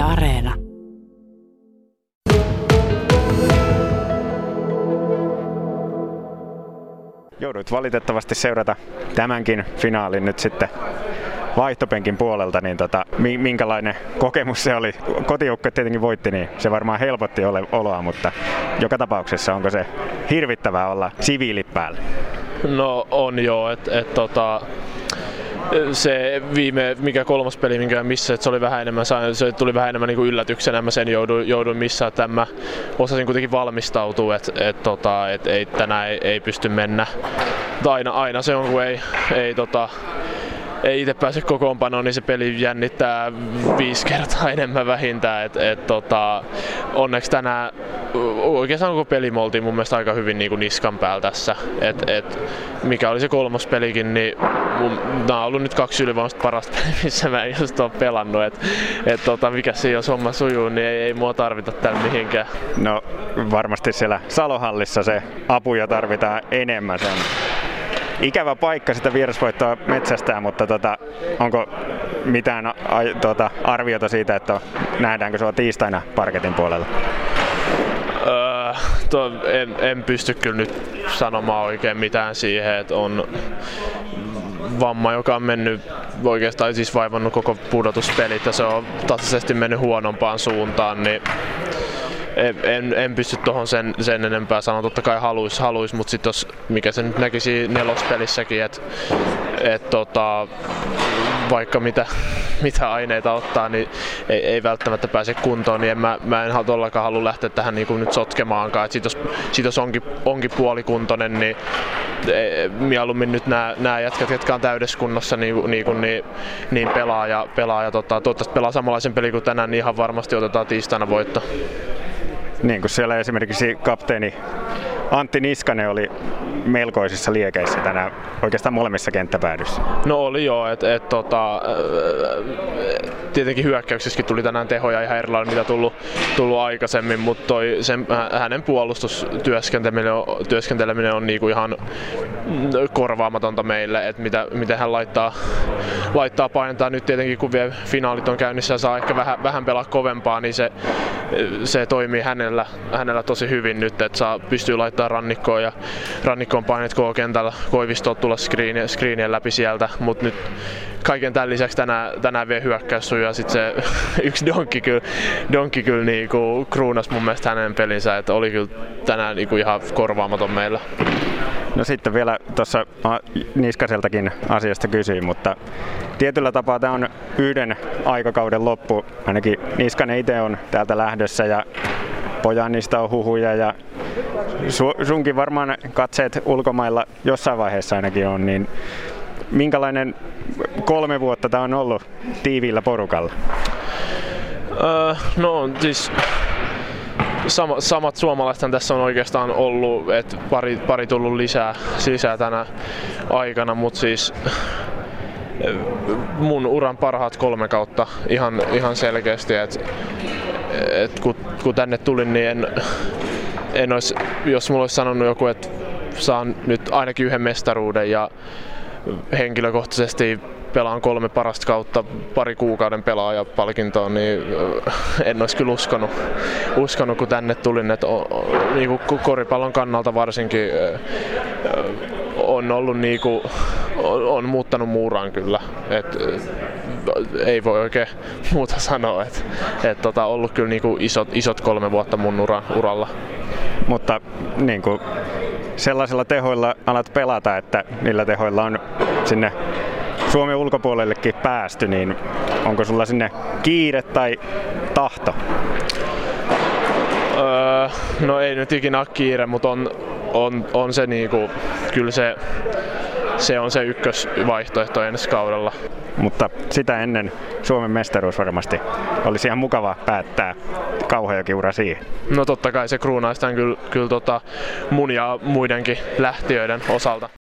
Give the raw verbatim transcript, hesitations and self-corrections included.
Areena. Joudut valitettavasti seurata tämänkin finaalin nyt sitten vaihtopenkin puolelta, niin tota, minkälainen kokemus se oli? Kotijoukko tietenkin voitti, niin se varmaan helpotti oloa, mutta joka tapauksessa onko se hirvittävää olla siviilit päällä? No on joo, että et, tota, se viime, mikä kolmas peli, minkä missä, että se oli vähän enemmän, se tuli vähän enemmän niin kuin yllätyksenä, mä sen jouduin, jouduin missään, että mä osasin kuitenkin valmistautua, että et, tota, et, ei, tänään ei, ei pysty mennä. Aina, aina se on, kun ei, ei tota, ei itse pääse kokoonpanoon, niin se peli jännittää viisi kertaa enemmän vähintään. Et, et, tota, onneksi tänään oikeastaan koko peli me oltiin mun mielestä aika hyvin niin kuin niskan päällä tässä. Et, et, mikä oli se kolmas pelikin, niin mun, nämä on ollut nyt kaksi ylivoimasta parasta peliä, missä mä en just ole pelannut. Et, et, tota, mikä se jos homma sujuu, niin ei, ei mua tarvita täällä mihinkään. No varmasti siellä Salohallissa se apuja tarvitaan enemmän. Sen. Ikävä paikka sitä vierasvoittoa metsästää, mutta tota, onko mitään a, tota, arviota siitä, että nähdäänkö sua tiistaina parketin puolella? Öö, to, en, en pysty kyllä nyt sanomaan oikein mitään siihen, että on vamma, joka on mennyt oikeastaan siis vaivannut koko pudotuspelit ja se on tasaisesti mennyt huonompaan suuntaan, niin En, en, en pysty tuohon sen, sen enempää sanoa, totta kai haluis, haluis mutta sitten jos mikä se nyt näkisi nelospelissäkin, että et, tota, vaikka mitä, mitä aineita ottaa, niin ei, ei välttämättä pääse kuntoon, niin en mä, mä en todellakaan halua lähteä tähän niin kuin nyt sotkemaankaan. Sit jos, sit jos onkin, onkin puolikuntoinen, niin e, mieluummin nyt nämä jätkät, jotka on täydessä kunnossa, niin, niin, niin, niin pelaa ja, pelaa ja tota, toivottavasti pelaa samanlaisen pelin kuin tänään, niin ihan varmasti otetaan tiistaina voitto. Niin kuin siellä esimerkiksi kapteeni Antti Niskanen oli melkoisissa liekeissä tänään oikeastaan molemmissa kenttäpäädyssä. No oli joo, että et, tota, tietenkin hyökkäyksessäkin tuli tänään tehoja ihan erilainen mitä tullut, tullut aikaisemmin, mutta toi, sen, hänen puolustustyöskenteleminen on, työskenteleminen on niinku ihan korvaamatonta meille, että mitä, miten hän laittaa, laittaa painetaan nyt tietenkin kun vielä finaalit on käynnissä ja saa ehkä vähän, vähän pelaa kovempaa, niin se, se toimii hänellä, hänellä tosi hyvin nyt, että saa, pystyy laittamaan rannikkoon ja rannikkoon paineet koko kentällä, Koivisto tulla screen, screenien läpi sieltä, mutta nyt kaiken tämän lisäksi tänään, tänään vielä hyökkäys ja sitten se yksi donkki kyllä, donkki kyllä niinku kruunasi mun mielestä hänen pelinsä, että oli kyllä tänään niinku ihan korvaamaton meillä. No sitten vielä tuossa Niskaseltakin asiasta kysyin, mutta tietyllä tapaa tämä on yhden aikakauden loppu, ainakin Niskanen itse on täältä lähdössä ja Pojannista on huhuja ja su- sunkin varmaan katseet ulkomailla jossain vaiheessa ainakin on, niin minkälainen kolme vuotta tämä on ollut tiiviillä porukalla? Öö, no siis sama, samat suomalaisethan tässä on oikeastaan ollut, että pari, pari tullut lisää, lisää tänä aikana, mutta siis mun uran parhaat kolme kautta ihan, ihan selkeästi, että et kun, kun tänne tulin, niin en, en olisi, jos mulla olisi sanonut joku, että saan nyt ainakin yhden mestaruuden ja henkilökohtaisesti pelaan kolme parasta kautta pari kuukauden pelaajapalkintoon, niin en olisi kyllä uskonut, uskonut kun tänne tulin, että niin kuin koripallon kannalta varsinkin on ollut niin kuin, on muuttanut muuraan kyllä. Et, ei voi oikein muuta sanoa, että et, tota, ollut kyllä niin kuin isot, isot kolme vuotta mun ura, uralla. Mutta niin kuin sellaisilla tehoilla alat pelata, että niillä tehoilla on sinne Suomen ulkopuolellekin päästy, niin onko sulla sinne kiire tai tahto? Öö, no ei nyt ikinä ole kiire, mutta on, on, on se niinku, kyllä se, se on se ykkösvaihtoehto ensi kaudella. Mutta sitä ennen Suomen mestaruus varmasti olisi ihan mukava päättää Kauhajoki ura siihen. No totta kai se kruunaistaan kyllä, kyllä tota mun ja muidenkin lähtiöiden osalta.